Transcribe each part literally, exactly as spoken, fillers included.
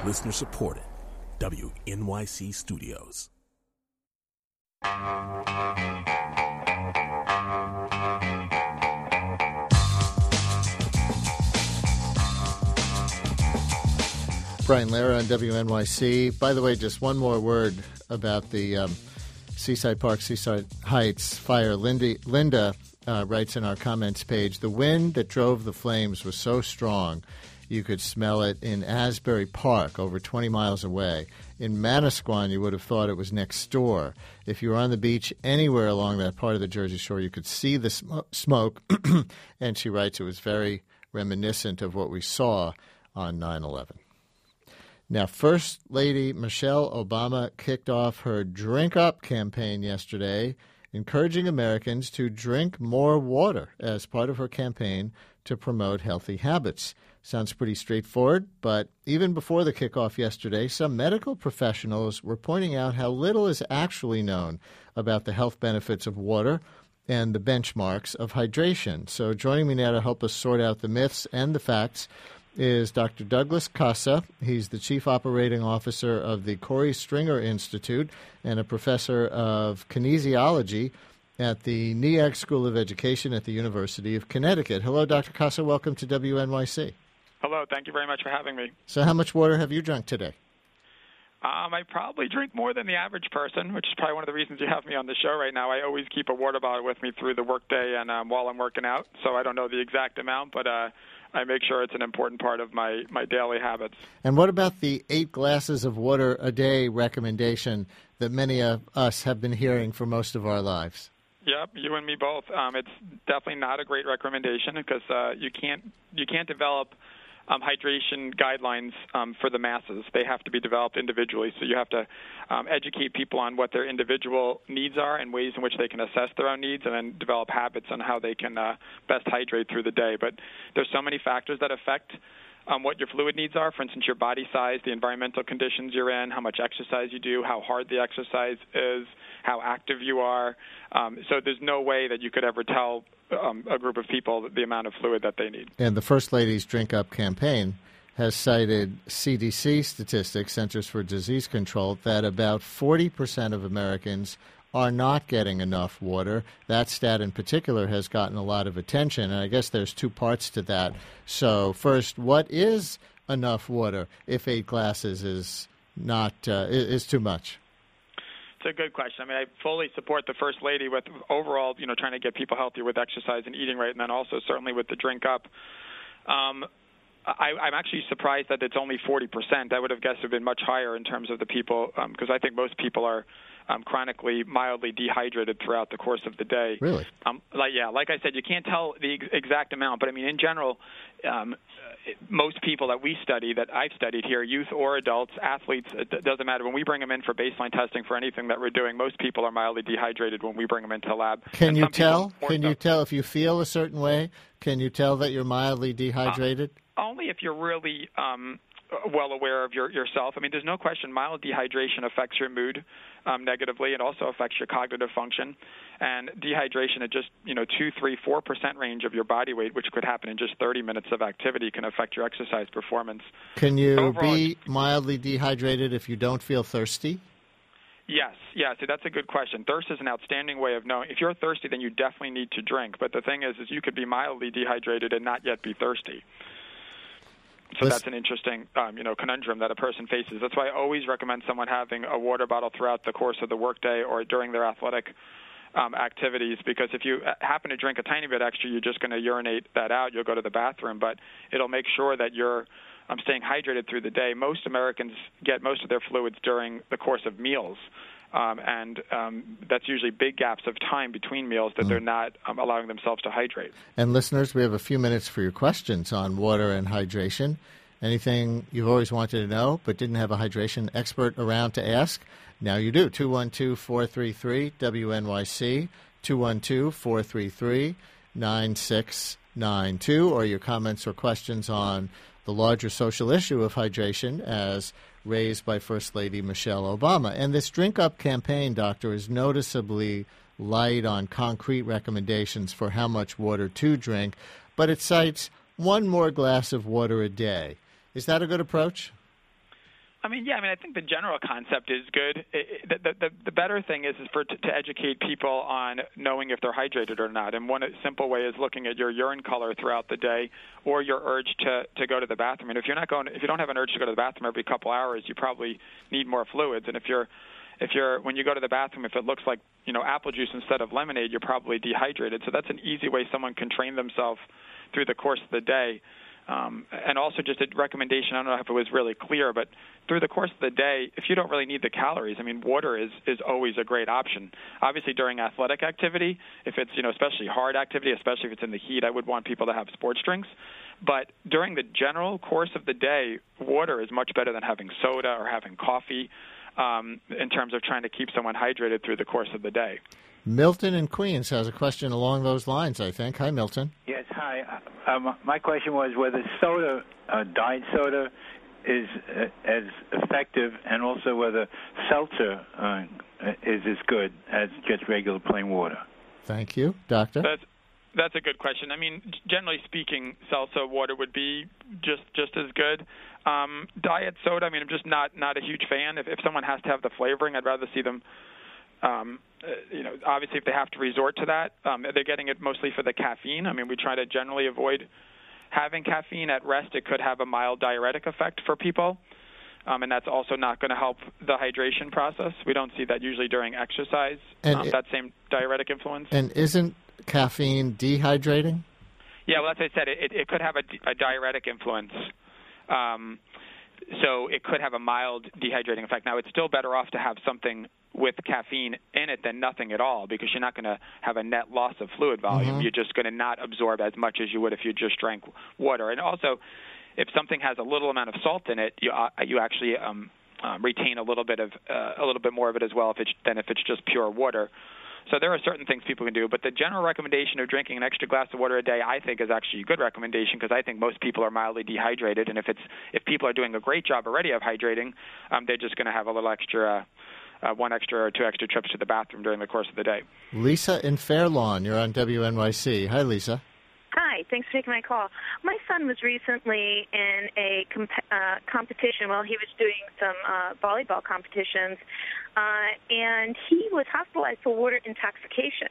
Listener supported. W N Y C Studios. Brian Lara on W N Y C. By the way, just one more word about the um, Seaside Park, Seaside Heights fire. Lindy, Linda uh, writes in our comments page, the wind that drove the flames was so strong you could smell it in Asbury Park, over twenty miles away. In Manasquan, you would have thought it was next door. If you were on the beach anywhere along that part of the Jersey Shore, you could see the sm- smoke. And she writes it was very reminiscent of what we saw on nine eleven. Now, First Lady Michelle Obama kicked off her Drink Up campaign yesterday, encouraging Americans to drink more water as part of her campaign to promote healthy habits. Sounds pretty straightforward, but even before the kickoff yesterday, some medical professionals were pointing out how little is actually known about the health benefits of water and the benchmarks of hydration. So joining me now to help us sort out the myths and the facts is Doctor Douglas Casa. He's the Chief Operating Officer of the Corey Stringer Institute and a professor of kinesiology at the N E A C School of Education at the University of Connecticut. Hello, Doctor Casa. Welcome to W N Y C. Hello. Thank you very much for having me. So how much water have you drunk today? Um, I probably drink more than the average person, which is probably one of the reasons you have me on the show right now. I always keep a water bottle with me through the workday and um, while I'm working out, so I don't know the exact amount, but uh, I make sure it's an important part of my, my daily habits. And what about the eight glasses of water a day recommendation that many of us have been hearing for most of our lives? Yep, you and me both. Um, it's definitely not a great recommendation because uh, you can't you can't develop um, hydration guidelines um, for the masses. They have to be developed individually. So you have to um, educate people on what their individual needs are and ways in which they can assess their own needs, and then develop habits on how they can uh, best hydrate through the day. But there's so many factors that affect Um, what your fluid needs are. For instance, your body size, the environmental conditions you're in, how much exercise you do, how hard the exercise is, how active you are. Um, so there's no way that you could ever tell um, a group of people the amount of fluid that they need. And the First Lady's Drink Up campaign has cited C D C statistics, Centers for Disease Control, that about forty percent of Americans are not getting enough water. That stat in particular has gotten a lot of attention, and I guess there's two parts to that. So first, what is enough water if eight glasses is not uh, is too much? It's a good question. I mean, I fully support the First Lady with overall, you know, trying to get people healthier with exercise and eating right, and then also certainly with the Drink Up. Um, I, I'm actually surprised that it's only forty percent. I would have guessed it would have been much higher in terms of the people, because um, I think most people are um, chronically, mildly dehydrated throughout the course of the day. Really? Um, like, yeah, like I said, you can't tell the ex- exact amount, but I mean, in general, um, it, most people that we study, that I've studied here, youth or adults, athletes, it doesn't matter. When we bring them in for baseline testing for anything that we're doing, most people are mildly dehydrated when we bring them into the lab. Can And you some tell? people, Can so. you tell if you feel a certain way? Can you tell that you're mildly dehydrated? Uh, only if you're really um, well aware of your, yourself. I mean, there's no question mild dehydration affects your mood um, negatively. It also affects your cognitive function. And dehydration at just, you know, two, three, four percent range of your body weight, which could happen in just thirty minutes of activity, can affect your exercise performance. Can you Overall, be mildly dehydrated if you don't feel thirsty? Yes, yes, that's a good question. Thirst is an outstanding way of knowing. If you're thirsty, then you definitely need to drink. But the thing is, is you could be mildly dehydrated and not yet be thirsty. So Let's, that's an interesting, um, you know, conundrum that a person faces. That's why I always recommend someone having a water bottle throughout the course of the workday or during their athletic um, activities, because if you happen to drink a tiny bit extra, you're just going to urinate that out. You'll go to the bathroom, but it'll make sure that you're um, staying hydrated through the day. Most Americans get most of their fluids during the course of meals. Um, and um, that's usually big gaps of time between meals that mm. they're not um, allowing themselves to hydrate. And listeners, we have a few minutes for your questions on water and hydration. Anything you've always wanted to know but didn't have a hydration expert around to ask, now you do. two one two, four three three, W N Y C, two one two, four three three, nine six nine two, or your comments or questions on the larger social issue of hydration as raised by First Lady Michelle Obama. And this Drink Up campaign, Doctor, is noticeably light on concrete recommendations for how much water to drink, but it cites one more glass of water a day. Is that a good approach? I mean, yeah. I mean, I think the general concept is good. It, it, the, the the better thing is is for to, to educate people on knowing if they're hydrated or not. And one simple way is looking at your urine color throughout the day, or your urge to, to go to the bathroom. And if you're not going, if you don't have an urge to go to the bathroom every couple hours, you probably need more fluids. And if you're if you're when you go to the bathroom, if it looks like you know apple juice instead of lemonade, you're probably dehydrated. So that's an easy way someone can train themselves through the course of the day. Um, and also just a recommendation, I don't know if it was really clear, but through the course of the day, if you don't really need the calories, I mean, water is, is always a great option. Obviously, during athletic activity, if it's, you know, especially hard activity, especially if it's in the heat, I would want people to have sports drinks. But during the general course of the day, water is much better than having soda or having coffee um, in terms of trying to keep someone hydrated through the course of the day. Milton in Queens has a question along those lines, I think. Hi, Milton. Yes, hi. Um, my question was whether soda, uh, diet soda, is uh, as effective, and also whether seltzer uh, is as good as just regular plain water. Thank you. Doctor? That's, that's a good question. I mean, generally speaking, seltzer water would be just, just as good. Um, diet soda, I mean, I'm just not, not a huge fan. If, if someone has to have the flavoring, I'd rather see them Um, uh, you know, obviously, if they have to resort to that, um, they're getting it mostly for the caffeine. I mean, we try to generally avoid having caffeine at rest. It could have a mild diuretic effect for people, um, and that's also not going to help the hydration process. We don't see that usually during exercise, um, it, that same diuretic influence. And isn't caffeine dehydrating? Yeah, well, as I said, it, it could have a, a diuretic influence. Um, so it could have a mild dehydrating effect. Now, it's still better off to have something with caffeine in it than nothing at all, because you're not going to have a net loss of fluid volume. Mm-hmm. You're just going to not absorb as much as you would if you just drank water. And also, if something has a little amount of salt in it, you uh, you actually um, um, retain a little bit of uh, a little bit more of it as well if it's, than if it's just pure water. So there are certain things people can do, but the general recommendation of drinking an extra glass of water a day, I think, is actually a good recommendation, because I think most people are mildly dehydrated, and if it's if people are doing a great job already of hydrating, um, they're just going to have a little extra, uh, one extra or two extra trips to the bathroom during the course of the day. Lisa in Fair Lawn, you're on W N Y C. Hi, Lisa. Hi, thanks for taking my call. My son was recently in a comp- uh, competition. Well, he was doing some uh, volleyball competitions, uh, and he was hospitalized for water intoxication.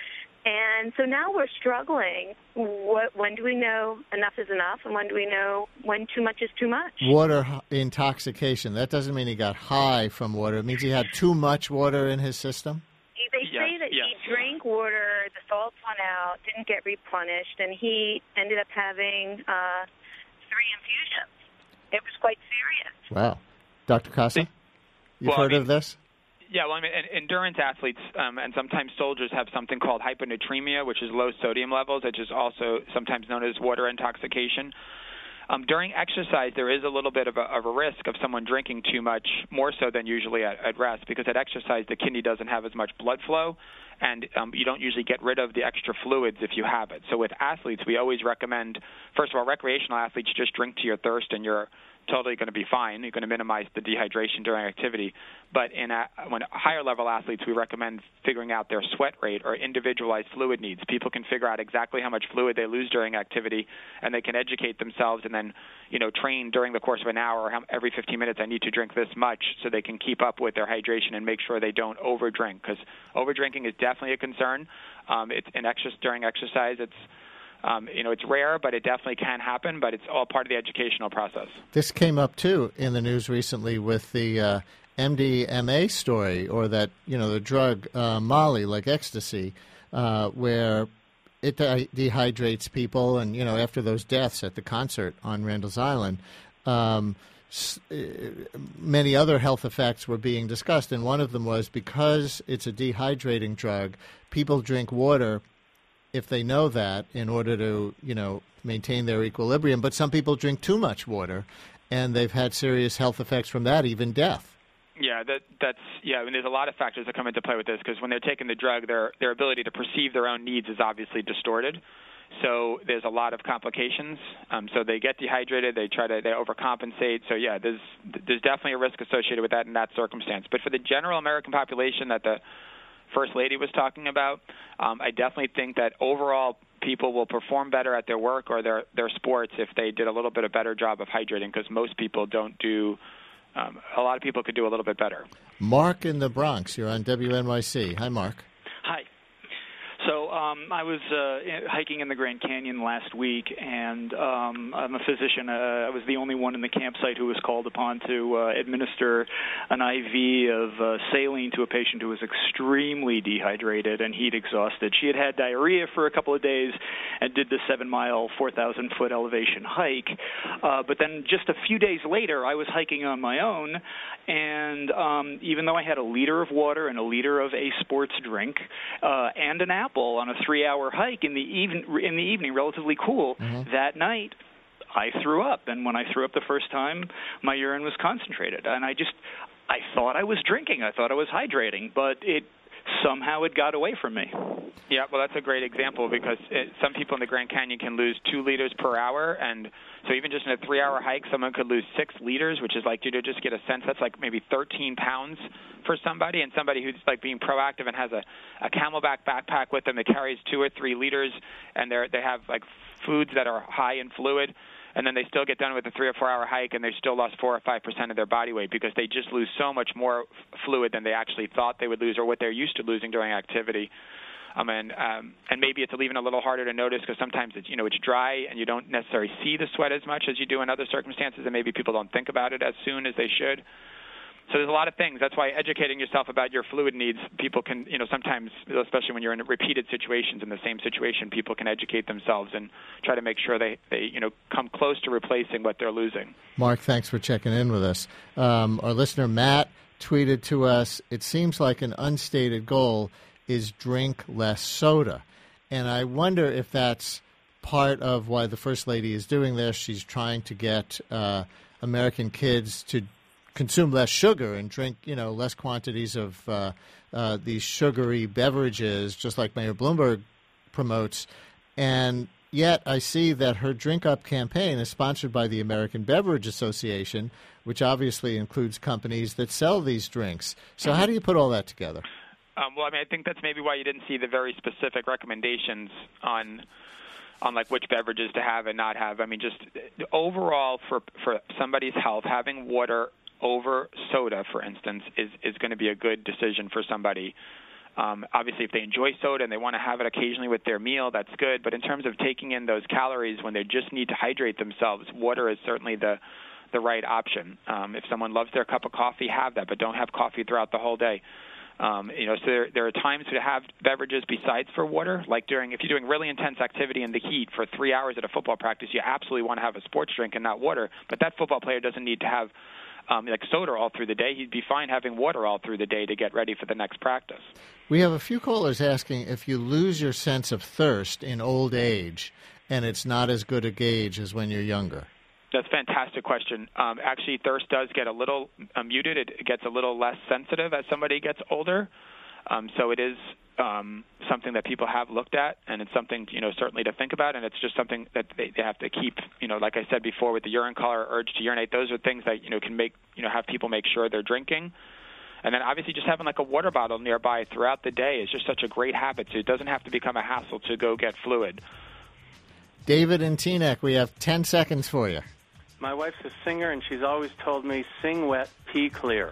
And so now we're struggling. What, when do we know enough is enough, and when do we know when too much is too much? Water intoxication. That doesn't mean he got high from water. It means he had too much water in his system? They say yes, that yes. he drank water, the salts went out, didn't get replenished, and he ended up having uh, three infusions. It was quite serious. Wow. Doctor Costa, you've well, heard I mean, of this? Yeah, well, I mean, endurance athletes um, and sometimes soldiers have something called hyponatremia, which is low sodium levels, which is also sometimes known as water intoxication. Um, during exercise, there is a little bit of a, of a risk of someone drinking too much, more so than usually at, at rest, because at exercise, the kidney doesn't have as much blood flow, and um, you don't usually get rid of the extra fluids if you have it. So with athletes, we always recommend, first of all, recreational athletes just drink to your thirst, and you're totally going to be fine. You're going to minimize the dehydration during activity. But in a, when higher level athletes, we recommend figuring out their sweat rate or individualized fluid needs. People can figure out exactly how much fluid they lose during activity, and they can educate themselves and then, you know, train during the course of an hour. How, every fifteen minutes, I need to drink this much, so they can keep up with their hydration and make sure they don't overdrink. Because overdrinking is definitely a concern. Um, it's in exercise during exercise. It's Um, you know, it's rare, but it definitely can happen, but it's all part of the educational process. This came up, too, in the news recently with the uh, M D M A story, or that, you know, the drug uh, Molly, like ecstasy, uh, where it de- dehydrates people. And, you know, after those deaths at the concert on Randall's Island, um, s- many other health effects were being discussed. And one of them was, because it's a dehydrating drug, people drink water if they know that, in order to, you know, maintain their equilibrium. But some people drink too much water, and they've had serious health effects from that, even death. Yeah, that that's yeah. I mean, there's a lot of factors that come into play with this, because when they're taking the drug, their their ability to perceive their own needs is obviously distorted. So there's a lot of complications. Um, so they get dehydrated, they try to they overcompensate. So yeah, there's there's definitely a risk associated with that in that circumstance. But for the general American population that the First Lady was talking about, um, I definitely think that overall people will perform better at their work or their, their sports if they did a little bit of better job of hydrating, because most people don't do um, a lot of people could do a little bit better. Mark in the Bronx, you're on W N Y C. Hi, Mark. Hi. So um, I was uh, hiking in the Grand Canyon last week, and um, I'm a physician. Uh, I was the only one in the campsite who was called upon to uh, administer an I V of uh, saline to a patient who was extremely dehydrated and heat exhausted. She had had diarrhea for a couple of days and did the seven-mile, four thousand foot elevation hike. Uh, but then just a few days later, I was hiking on my own, and um, even though I had a liter of water and a liter of a sports drink uh, and an apple, on a three-hour hike in the even in the evening, relatively cool, mm-hmm. that night I threw up. And when I threw up the first time, my urine was concentrated. And I just, I thought I was drinking. I thought I was hydrating, but it somehow it got away from me. Yeah, well, that's a great example because it, some people in the Grand Canyon can lose two liters per hour, and so even just in a three-hour hike, someone could lose six liters, which is like, you know, just get a sense, that's like maybe thirteen pounds for somebody, and somebody who's like being proactive and has a, a Camelback backpack with them that carries two or three liters, and they they have like foods that are high in fluid, and then they still get done with a three or four hour hike and they still lost four or five percent of their body weight because they just lose so much more f- fluid than they actually thought they would lose or what they're used to losing during activity. Um, and um, and maybe it's even a little harder to notice because sometimes it's, you know, it's dry and you don't necessarily see the sweat as much as you do in other circumstances, and maybe people don't think about it as soon as they should. So there's a lot of things. That's why educating yourself about your fluid needs, people can, you know, sometimes, especially when you're in repeated situations in the same situation, people can educate themselves and try to make sure they, they you know, come close to replacing what they're losing. Mark, thanks for checking in with us. Um, our listener, Matt, tweeted to us, it seems like an unstated goal is drink less soda. And I wonder if that's part of why the First Lady is doing this. She's trying to get uh, American kids to consume less sugar and drink, you know, less quantities of uh, uh, these sugary beverages, just like Mayor Bloomberg promotes. And yet I see that her Drink Up campaign is sponsored by the American Beverage Association, which obviously includes companies that sell these drinks. So how do you put all that together? Um, well, I mean, I think that's maybe why you didn't see the very specific recommendations on on like which beverages to have and not have. I mean, just overall for for somebody's health, having water over soda, for instance, is, is going to be a good decision for somebody. Um, obviously, if they enjoy soda and they want to have it occasionally with their meal, that's good. But in terms of taking in those calories when they just need to hydrate themselves, water is certainly the the right option. Um, if someone loves their cup of coffee, have that, but don't have coffee throughout the whole day. Um, you know, so there, there are times to have beverages besides for water, like during, if you're doing really intense activity in the heat for three hours at a football practice, you absolutely want to have a sports drink and not water. But that football player doesn't need to have Um, like soda all through the day. He'd be fine having water all through the day to get ready for the next practice. We have a few callers asking if you lose your sense of thirst in old age and it's not as good a gauge as when you're younger. That's a fantastic question. Um, actually, thirst does get a little uh, muted. It gets a little less sensitive as somebody gets older. Um, so it is um, something that people have looked at, and it's something, you know, certainly to think about, and it's just something that they, they have to keep, you know, like I said before with the urine color, urge to urinate, those are things that, you know, can make, you know, have people make sure they're drinking. And then obviously just having like a water bottle nearby throughout the day is just such a great habit, so it doesn't have to become a hassle to go get fluid. David and Teaneck, we have ten seconds for you. My wife's a singer, and she's always told me, sing wet, pee clear.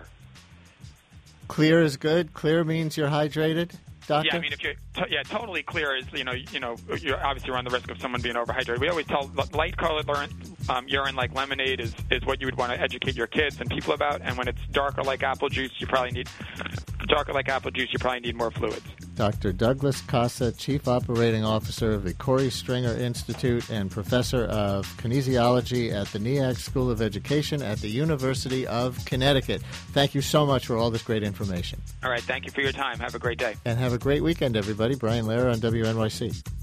Clear is good? Clear means you're hydrated, doctor? Yeah, I mean, if you're t- yeah, totally clear is, you know, you know, you're obviously run the risk of someone being overhydrated. We always tell light-colored um, urine like lemonade is, is what you would want to educate your kids and people about, and when it's darker like apple juice, you probably need darker like apple juice, you probably need more fluids. Doctor Douglas Casa, Chief Operating Officer of the Corey Stringer Institute and Professor of Kinesiology at the NEAC School of Education at the University of Connecticut. Thank you so much for all this great information. All right, thank you for your time. Have a great day. And have a great weekend, everybody. Brian Lehrer on W N Y C.